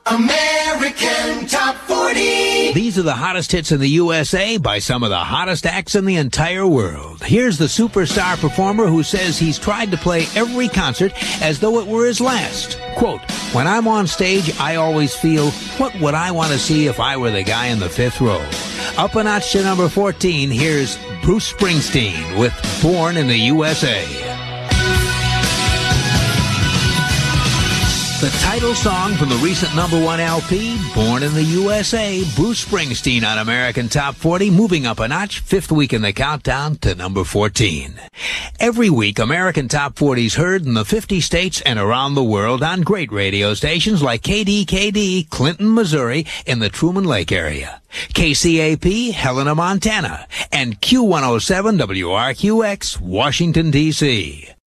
American Top 40. These are the hottest hits in the USA by some of the hottest acts in the entire world. Here's the superstar performer who says he's tried to play every concert as though it were his last. Quote, "When I'm on stage, I always feel, what would I want to see if I were the guy in the fifth row?" Up a notch to number 14, here's Bruce Springsteen with Born in the USA. The title song from the recent #1 LP, Born in the USA, Bruce Springsteen on American Top 40, moving up a notch, fifth week in the countdown to number 14. Every week, American Top 40 is heard in the 50 states and around the world on great radio stations like KDKD, Clinton, Missouri, in the Truman Lake area, KCAP, Helena, Montana, and Q107 WRQX, Washington, D.C.